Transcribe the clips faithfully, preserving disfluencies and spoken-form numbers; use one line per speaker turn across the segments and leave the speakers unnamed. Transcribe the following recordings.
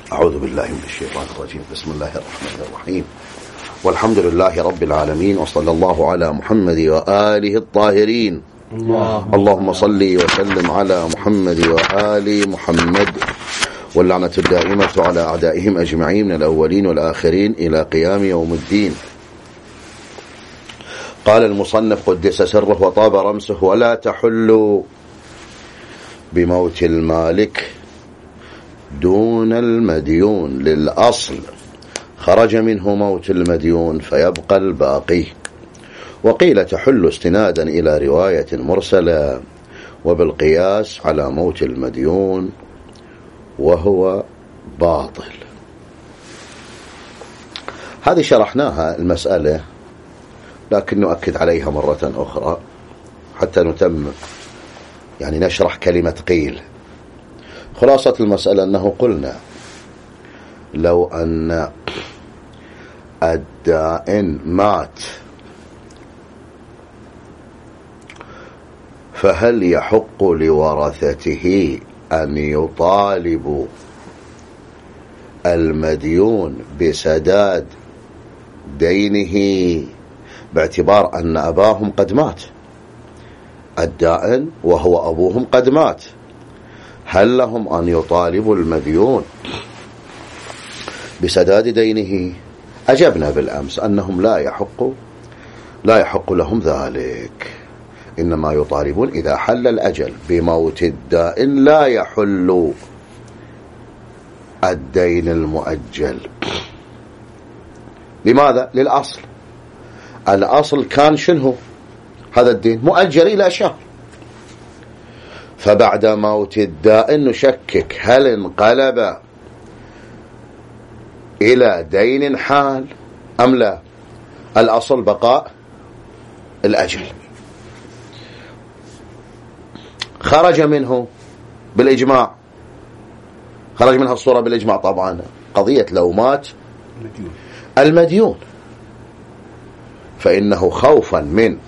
أعوذ بالله من الشيطان الرجيم. بسم الله الرحمن الرحيم، والحمد لله رب العالمين، وصلى الله على محمد وآله الطاهرين. الله. اللهم صل وسلم على محمد وآل محمد، واللعنة الدائمة على أعدائهم أجمعين من الأولين والآخرين إلى قيام يوم الدين. قال المصنف قدس سره وطاب رمسه: ولا تحل بموت المالك دون المديون للأصل، خرج منه موت المديون فيبقى الباقي. وقيل تحل استنادا إلى رواية مرسلة، وبالقياس على موت المديون وهو باطل. هذه شرحناها المسألة، لكن نؤكد عليها مرة أخرى حتى نتم يعني نشرح كلمة قيل. خلاصة المسألة أنه قلنا لو أن الدائن مات فهل يحق لورثته أن يطالبوا المديون بسداد دينه باعتبار أن أباهم قد مات؟ الدائن وهو أبوهم قد مات، هل لهم أن يطالبوا المديون بسداد دينه؟ أجبنا بالأمس أنهم لا يحق لا يحق لهم ذلك، إنما يطالبون إذا حل الأجل. بموت الدائن لا يحل الدين المؤجل. لماذا؟ للأصل. الأصل كان شنو؟ هذا الدين مؤجل إلى شهر، فبعد موت الدائن نشكك هل انقلب إلى دين حال أم لا؟ الأصل بقاء الأجل. خرج منه بالإجماع، خرج منها الصورة بالإجماع طبعا قضية لو مات المديون، فإنه خوفا من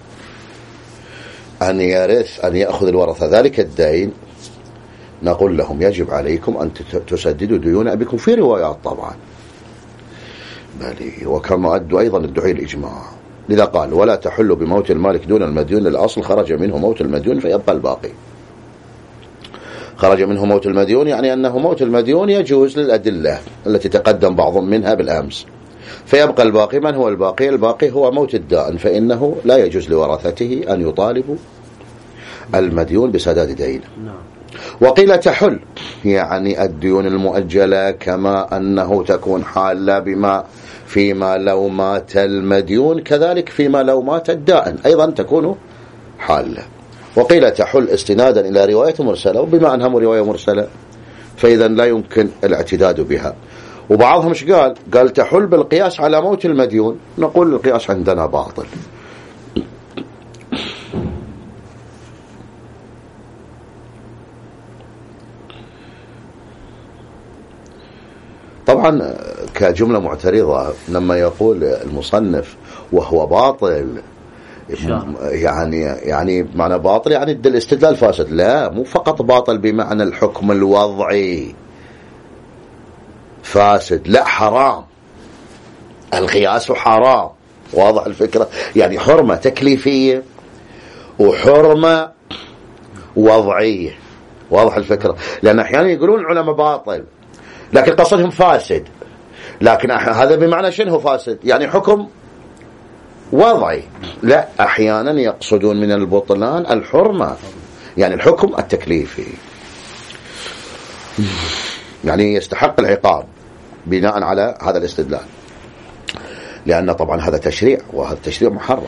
أن يرث أن يأخذ الورثة ذلك الدين، نقول لهم يجب عليكم أن تسددوا ديون أبيكم، في روايات طبعا بل وكما أدوا أيضا الدعي الإجماع. لذا قال: ولا تحل بموت المالك دون المديون للأصل، خرج منه موت المديون فيبقى الباقي. خرج منه موت المديون يعني أنه موت المديون يجوز للأدلة التي تقدم بعضهم منها بالأمس، فيبقى الباقي. من هو الباقي؟ الباقي هو موت الدائن، فإنه لا يجوز لورثته أن يطالبوا المديون بسداد دينه. وقيل تحل يعني الديون المؤجلة، كما أنه تكون حالة بما فيما لو مات المديون، كذلك فيما لو مات الدائن أيضا تكون حالة. وقيل تحل استنادا إلى رواية مرسلة، وبما أنها رواية مرسلة فإذا لا يمكن الاعتداد بها. وبعضهم ايش قال؟ قال تحل بالقياس على موت المديون، نقول القياس عندنا باطل. طبعا كجملة معترضة لما يقول المصنف وهو باطل، يعني يعني معنى باطل يعني الاستدلال فاسد. لا، مو فقط باطل بمعنى الحكم الوضعي فاسد، لا، حرام. القياس حرام، واضح الفكرة؟ يعني حرمة تكليفية وحرمة وضعية، واضح الفكرة؟ لأن أحيانا يقولون العلماء باطل لكن قصدهم فاسد، لكن هذا بمعنى شنو فاسد؟ يعني حكم وضعي. لا، أحيانا يقصدون من البطلان الحرمة، يعني الحكم التكليفي، يعني يستحق العقاب بناء على هذا الاستدلال، لأن طبعا هذا تشريع، وهذا التشريع محرم.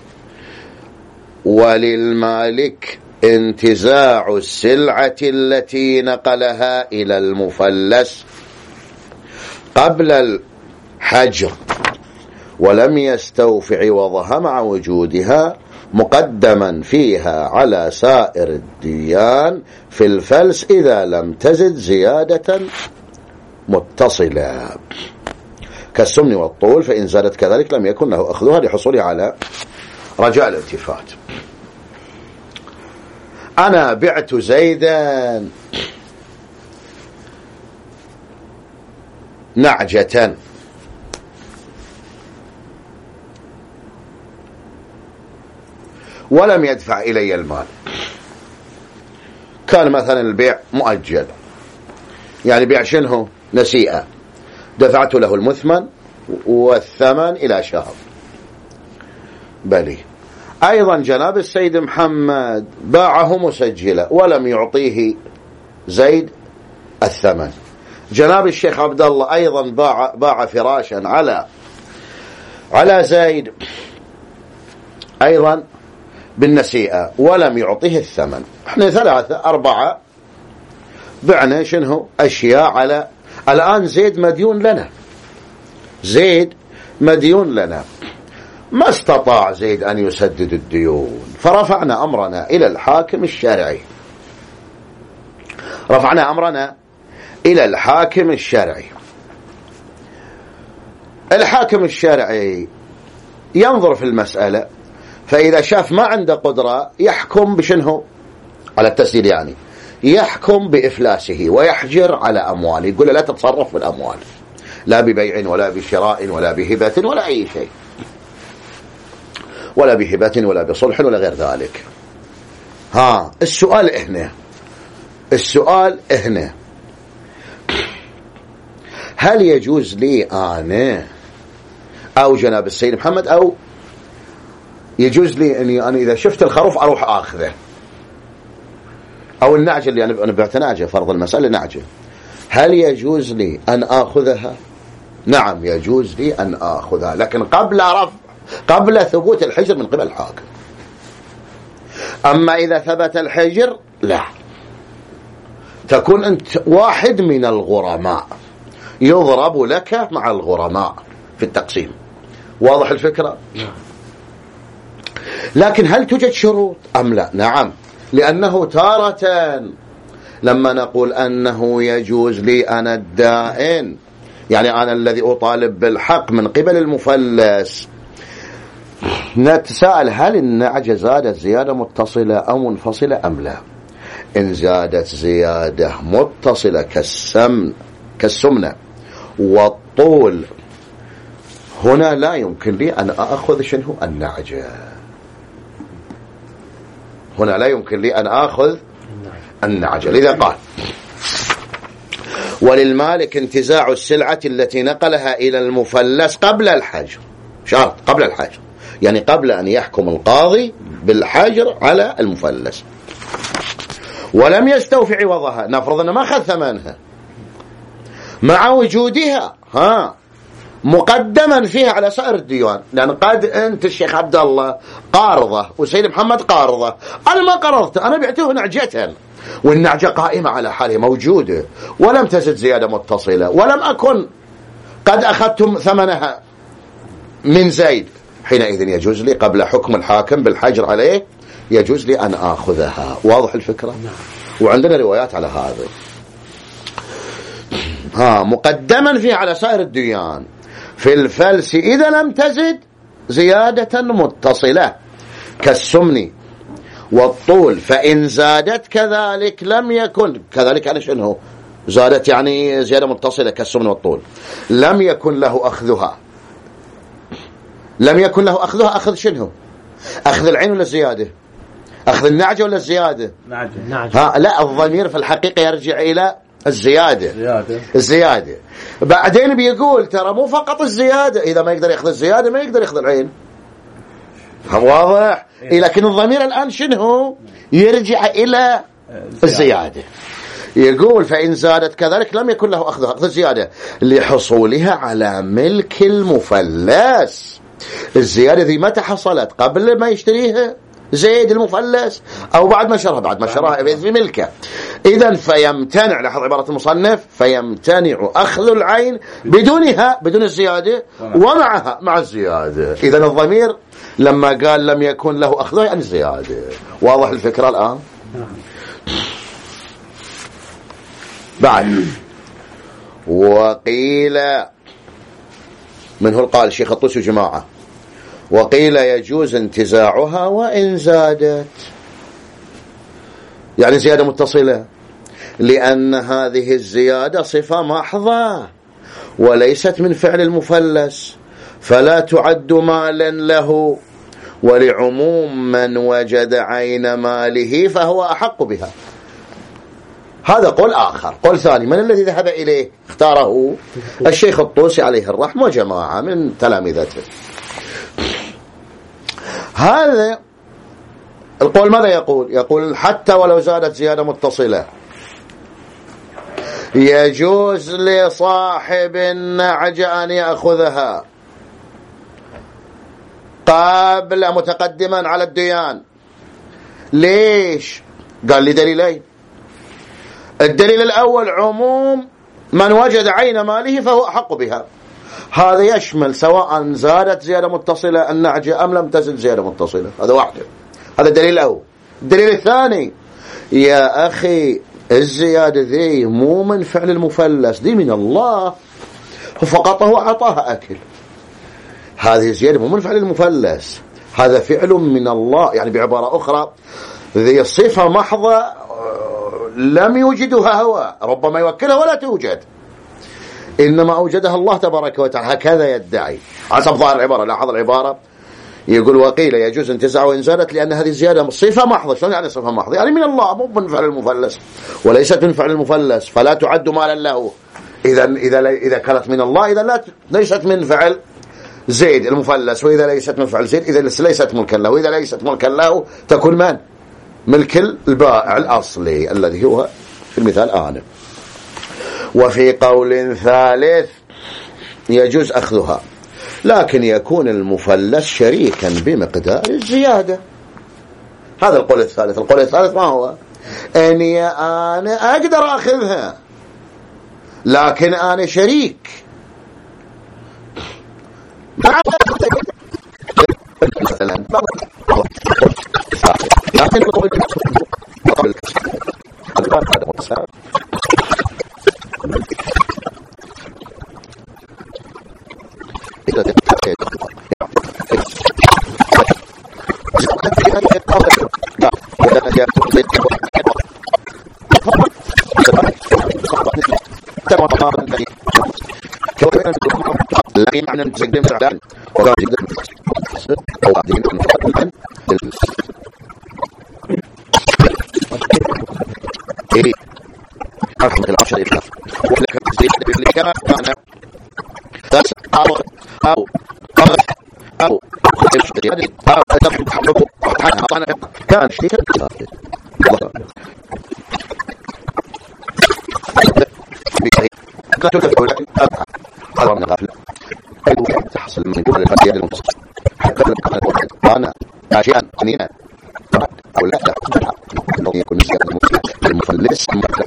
وللمالك انتزاع السلعة التي نقلها إلى المفلس قبل الحجر ولم يستوفي عوضها مع وجودها، مقدما فيها على سائر الديان في الفلس إذا لم تزد زيادة متصلة كالسمن والطول، فإن زادت كذلك لم يكن له أخذها لحصولها على رجاء الالتفات. أنا بعت زيدا نعجة ولم يدفع إلي المال، كان مثلا البيع مؤجل، يعني بيع شنه نسيئة، دفعت له المثمن والثمن إلى شهر. بلي أيضا جناب السيد محمد باعه مسجلة ولم يعطيه زيد الثمن. جناب الشيخ عبد الله أيضا باع باع فراشا على على زيد أيضا بالنسيئة ولم يعطيه الثمن. احنا ثلاثة أربعة بعنا شنه أشياء على الآن زيد مديون لنا، زيد مديون لنا، ما استطاع زيد أن يسدد الديون، فرفعنا أمرنا إلى الحاكم الشرعي، رفعنا أمرنا إلى الحاكم الشرعي. الحاكم الشرعي ينظر في المسألة، فإذا شاف ما عنده قدرة يحكم بشنه على التسديد، يعني يحكم بإفلاسه ويحجر على أمواله، يقول له لا تتصرف في الأموال، لا ببيع ولا بشراء ولا بهبة ولا أي شيء، ولا بهبة ولا بصلح ولا غير ذلك. ها السؤال هنا، السؤال هنا هل يجوز لي أنا أو جناب السيد محمد، أو يجوز لي أني أنا إذا شفت الخروف أروح آخذه، أو النعجة اللي أنا بعت نعجة، فرض المسألة نعجة، هل يجوز لي أن آخذها؟ نعم يجوز لي أن آخذها، لكن قبل رفع قبل ثبوت الحجر من قبل الحاكم. أما إذا ثبت الحجر لا، تكون أنت واحد من الغرماء، يضرب لك مع الغرماء في التقسيم. واضح الفكرة؟ لكن هل توجد شروط أم لا؟ نعم، لأنه تارة لما نقول أنه يجوز لي أنا الدائن، يعني أنا الذي أطالب بالحق من قبل المفلس، نتساءل هل النعجة زادت زيادة متصلة أو منفصلة أم لا؟ إن زادت زيادة متصلة كالسمن كالسمنة والطول، هنا لا يمكن لي أن أخذ شنه النعجة، هنا لا يمكن لي أن أخذ النعجة. لذا قال وللمالك انتزاع السلعة التي نقلها إلى المفلس قبل الحجر، شرط قبل الحجر، يعني قبل أن يحكم القاضي بالحجر على المفلس، ولم يستوفي عوضها، نفرض أنه ما أخذ ثمنها مع وجودها ها مقدما فيها على سائر الديوان، لأن قد أنت الشيخ عبد الله قارضة وسيد محمد قارضة، أنا ما قرضته، أنا بعته نعجة، والنعجة قائمة على حالها موجودة ولم تزد زيادة متصلة، ولم أكن قد أخذتم ثمنها من زيد، حينئذ يجوز لي قبل حكم الحاكم بالحجر عليه يجوز لي أن آخذها. واضح الفكرة؟ وعندنا روايات على هذا، ها مقدما فيها على سائر الديان في الفلس إذا لم تزد زيادة متصلة كالسمن والطول، فإن زادت كذلك لم يكن كذلك، يعني شنو زادت يعني زيادة متصلة كالسمن والطول، لم يكن له أخذها، لم يكن له أخذها. أخذ شنو؟ أخذ العين ولا الزيادة؟ أخذ النعجة ولا الزيادة؟ نعجة. ها لا، الضمير في الحقيقة يرجع إلى الزيادة. زيادة. الزيادة. بعدين بيقول ترى مو فقط الزيادة، إذا ما يقدر يأخذ الزيادة ما يقدر يأخذ العين. واضح؟ إيه. لكن الضمير الآن شنو؟ يرجع إلى الزيادة. يقول فإن زادت كذلك لم يكن له أخذها، أخذ الزيادة لحصولها على ملك المفلس. الزيادة ذي متى حصلت؟ قبل ما يشتريها زيد المفلس أو بعد ما شرها؟ بعد ما شرها في ملكه. إذن فيمتنع، لاحظ عبارة المصنف، فيمتنع أخذ العين بدونها، بدون الزيادة، ومعها مع الزيادة. إذن الضمير لما قال لم يكن له أخذها يعني الزيادة. واضح الفكرة الآن؟ بعد وقيل منه قال الشيخ الطوسي جماعة، وقيل يجوز انتزاعها وإن زادت، يعني زيادة متصلة، لأن هذه الزيادة صفة محضة وليست من فعل المفلس فلا تعد مالا له، ولعموم من وجد عين ماله فهو أحق بها. هذا قول آخر. قول ثاني من الذي ذهب إليه؟ اختاره الشيخ الطوسي عليه الرحمة وجماعة من تلامذته. هذا القول ماذا يقول؟ يقول حتى ولو زادت زيادة متصلة يجوز لصاحب النعج أن يأخذها قبل متقدما على الديان. ليش؟ قال لي دليلين. الدليل الأول عموم من وجد عين ماله فهو أحق بها، هذا يشمل سواء زادت زيادة متصلة النعجة أم لم تزد زيادة متصلة، هذا واحد. هذا الدليل الأول. الدليل الثاني يا أخي الزيادة ذي مو من فعل المفلس، دي من الله فقط هو أعطاها أكل. هذه الزيادة مو من فعل المفلس، هذا فعل من الله. يعني بعبارة أخرى ذي الصفة محضة لم يوجدها هو، ربما يوكلها ولا توجد، إنما أوجدها الله تبارك وتعالى. هكذا يدعي حسب ظاهر العبارة. لاحظ العبارة يقول وقيل يجوز انتزاع وإن زادت لأن هذه الزيادة صفة محضة. شلون يعني صفة محضة؟ يعني من الله مو من فعل المفلس، وليست من فعل المفلس فلا تعد مالا له. إذا إذا إذا كانت من الله إذا لا ليست من فعل زيد المفلس، وإذا ليست من فعل زيد إذا ليست ملكا له، وإذا ليست ملكا له تكون من؟ ملك البائع الأصلي الذي هو في المثال آنف. وفي قول ثالث يجوز أخذها لكن يكون المفلس شريكا بمقدار الزيادة. هذا القول الثالث. القول الثالث ما هو؟ أني أنا أقدر أخذها لكن أنا شريك. مثلا لكن لكن معنى نتقدم سعدان وقال جدا أو قادمين من فضل إيه أرحم العشر إبلاف ولك تزيد كما كان تاس أو أو قرح أو خطير أو أدب حبه وحانا كان شيئا الله لا تذكر هذا من الغفلة تحصل من كل الفاسيات المتصل حتى لو كان أشياء ثانية أو لا لو يكون زيادة المفلس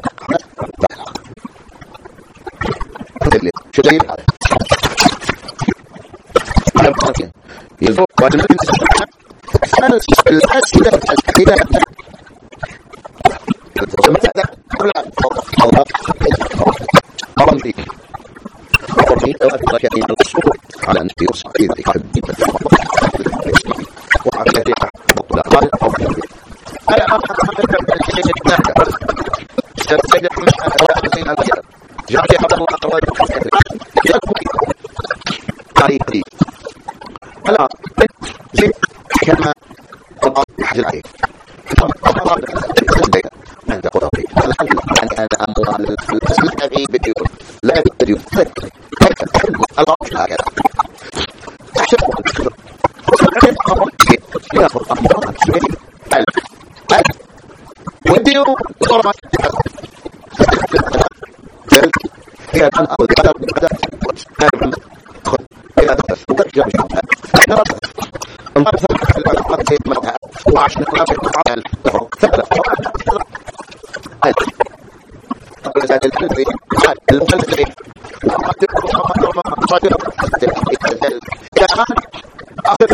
شو دليل هذا؟ يلزم واجب أنا الأسئلة الأسئلة طبعا فيك طبعا فيك أثرك إلى الصور على أن يوصل إذا يحب وعلى ذلك بطل قال أو أنا أحب سيد من الأجل جاء قبل الله أقوال طريقي ألا زي كما قطع حجر عليك عند قرطي أن هذا أمر الذي بديون لا بديون الله هكذا والديون صرمت هي أن أخذ هذا هذا خذ إلى دخل وترجع بشرطها انظر وعشنا على ثلاثة الزاد الفلسي الفلسي وقدر صادر إلى آخر آخر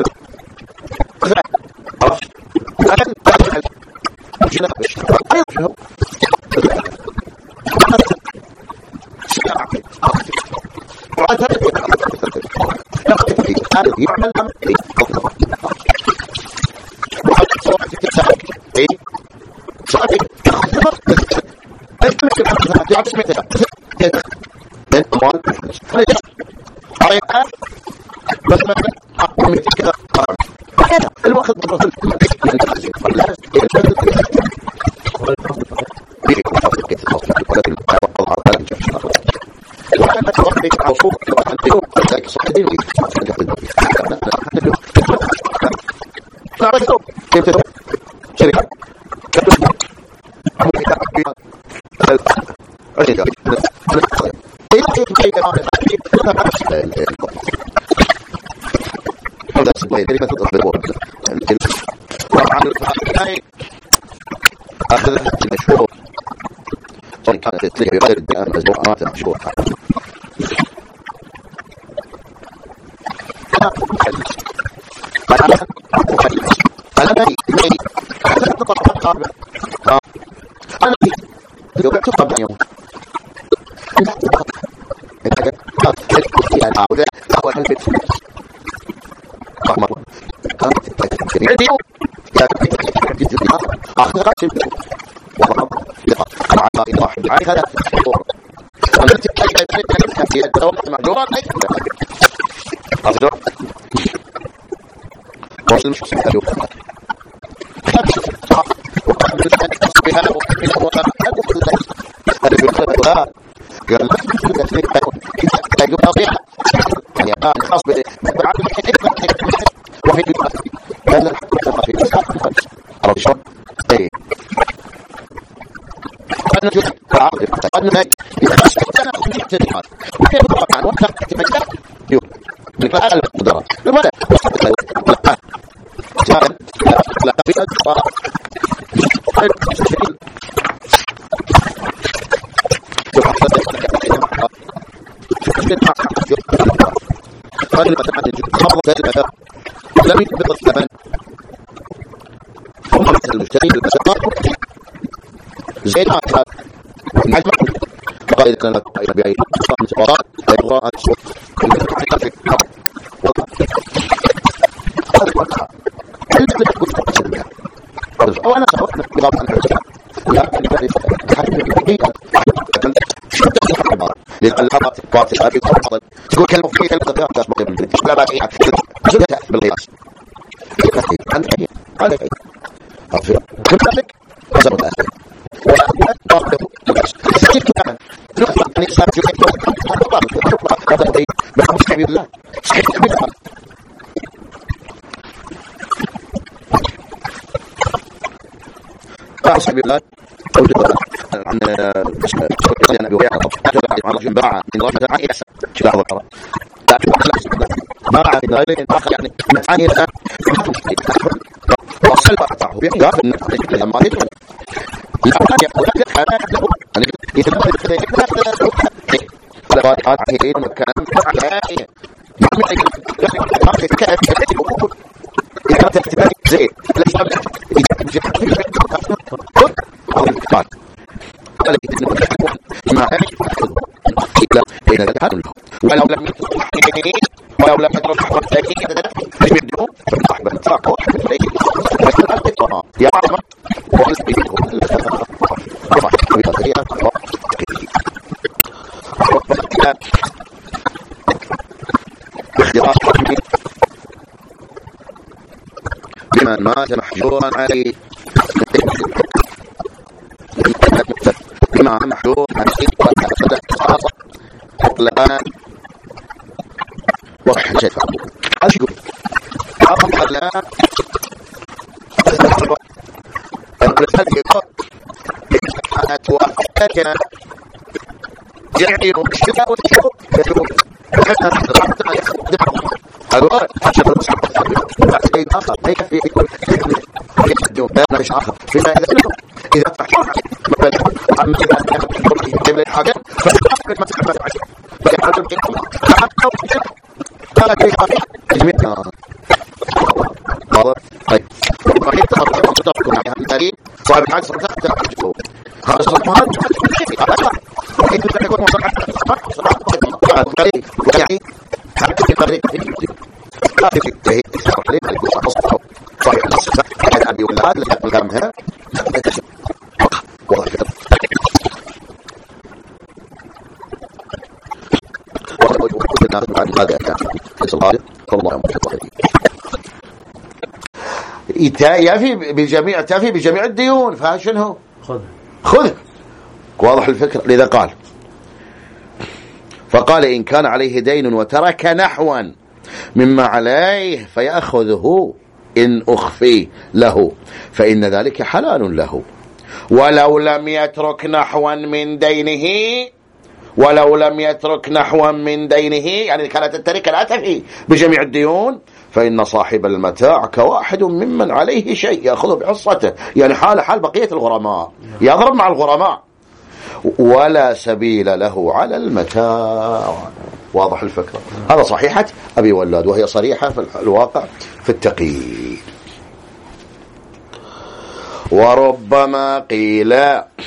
خلاص لكن تدخل جنابش أيضا يعمل أمري من أموال بس ما أقوم كذا الوقت أخذ المشهور وإن كانت تلك بغير الدعم مزبوعات مشهور أنا مالي مالي أنا تطلع أنا مالي لو بعت قبل يوم هذا لم يثبت الثمن المشتري بالمساق زين آخر العجمة فقال إذا كان لك قائمة بأي خمس قرارات أيضاء الصوت في الحرب وأنا خلقنا بغض عن الحجة لكن للحرات الباطئة في الأرض تقول كلمة فيه كلمة ذات تسبق بالبنت لا باقيها جدتها بالغياس عندك أي عندك أي أغفر كنت لك وزرت أسفل وأنا أطلق مجلس سكيت كمان نقطة أن يساب جميع أطلق هذا الدين بحمد حبيب الله سكيت حبيب الله أعرف حبيب الله أوجد عن سيدنا أبي هريرة عن رجل باع من رجل عن إحسان شبه القرار باع من رجل آخر يعني عن إحسان وصل بعضه بيقال إن لما يدخل لا يقول لك هذا له أن يتبع الخير قال قال عهيد مكان على ما ما كان إذا تكتب زين ليس إذا قال قال ما إلا إذا ذهب ولو لم ولو لم يدرس يبدو فالصحبة تراكوا يا عمر بمن مات محجورا عليه بما محجور عليه الآن وحشة أشكر أقم الآن الرسالة كانت وحشة يعني مكشفة وتشوف حتى الوقت حشر الرسالة آخر هيك في يحدون بأن مش آخر فيما إذا فحشر مثلا عن مثل الحاجة فأخذ مثل مثل عشر فأخذ قال كيف أخذ جميعنا واضح طيب وحيد تطبق يعني التاريخ صاحب الحاجة صرفت تأخذ هذا صرفات هذا أشرح وحيد تكون مصرحة يعني حتى في الطريق في الجزء لا في التهيئ صار عليه يكون صحيح صحيح الصحة كان أبي ولاد لك مقامها واضح كده يفي بجميع تفي بجميع الديون، فشنو
خذ
خذ. واضح الفكرة. لذا قال فقال إن كان عليه دين وترك نحوا مما عليه فيأخذه إن أخفي له فإن ذلك حلال له، ولو لم يترك نحوا من دينه ولو لم يترك نحوا من دينه يعني كانت التركة لا تفي بجميع الديون فإن صاحب المتاع كواحد ممن عليه شيء يأخذه بحصته، يعني حال حال بقية الغرماء، يضرب مع الغرماء، ولا سبيل له على المتاع. واضح الفكرة. هذا صحيحة أبي ولاد، وهي صريحة في الواقع في التقييد. وربما قيل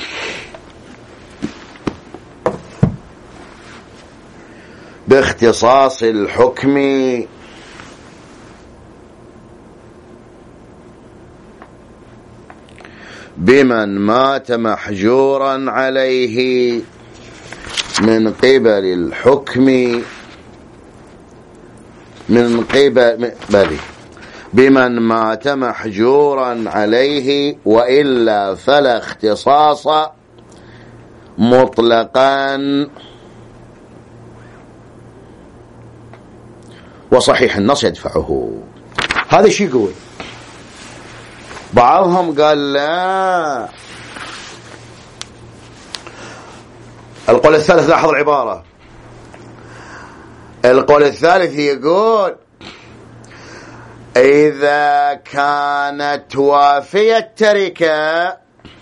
باختصاص الحكم بمن مات محجورا عليه من قبل الحكم من قبل بلي بمن مات محجورا عليه وإلا فلا اختصاص مطلقا. وصحيح النص يدفعه. هذا الشيء يقول. بعضهم قال لا، القول الثالث لاحظ العبارة، القول الثالث يقول إذا كانت وافية التركة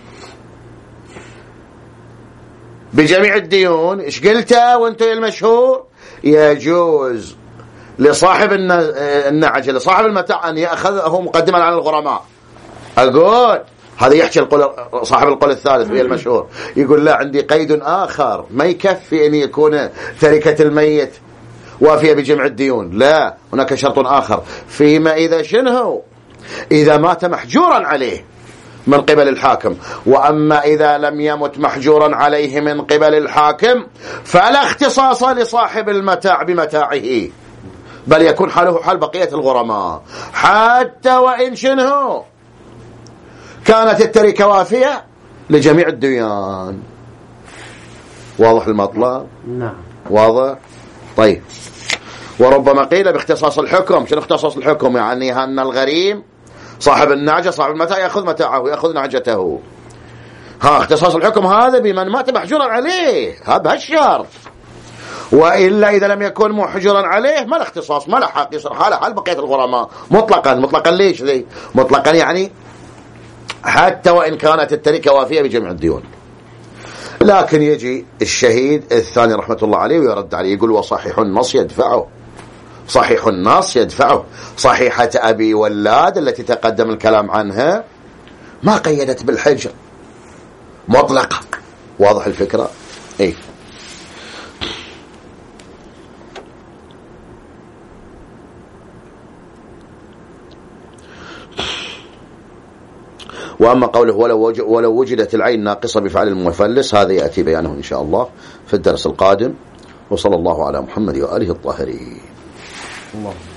بجميع الديون، إيش قلته وانتو المشهور؟ يجوز لصاحب النعجة لصاحب المتاع أن يأخذه مقدما على الغرماء. أقول هذا يحكي القول صاحب القول الثالث وهي المشهور، يقول لا، عندي قيد آخر ما يكفي أن يكون تركة الميت وافية بجمع الديون، لا، هناك شرط آخر فيما إذا شنه إذا مات محجورا عليه من قبل الحاكم. وأما إذا لم يمت محجورا عليه من قبل الحاكم فلا اختصاص لصاحب المتاع بمتاعه، بل يكون حاله حال بقية الغرماء حتى وإن شنه كانت التركة وافية لجميع الديان. واضح المطلب؟
نعم
واضح. طيب، وربما قيل باختصاص الحكم. شنو اختصاص الحكم؟ يعني أن الغريم صاحب النعجة صاحب المتاع يأخذ متاعه يأخذ نعجته. ها اختصاص الحكم هذا بمن مات محجورا عليه، هذا الشرط. وإلا إذا لم يكن محجورا عليه ما له اختصاص، ما له حق، يصير حاله حال بقية الغرماء مطلقا. مطلقا ليش ذي؟ مطلقا يعني حتى وإن كانت التركة وافية بجميع الديون. لكن يجي الشهيد الثاني رحمة الله عليه ويرد عليه، يقول وصحيح النص يدفعه. صحيح النص يدفعه. صحيحة أبي ولاد التي تقدم الكلام عنها ما قيدت بالحجر مطلقة. واضح الفكرة؟ إيه. وأما قوله ولو ولو وجدت العين ناقصة بفعل المفلس، هذا يأتي بيانه إن شاء الله في الدرس القادم. وصلى الله على محمد وآله الطاهرين. الله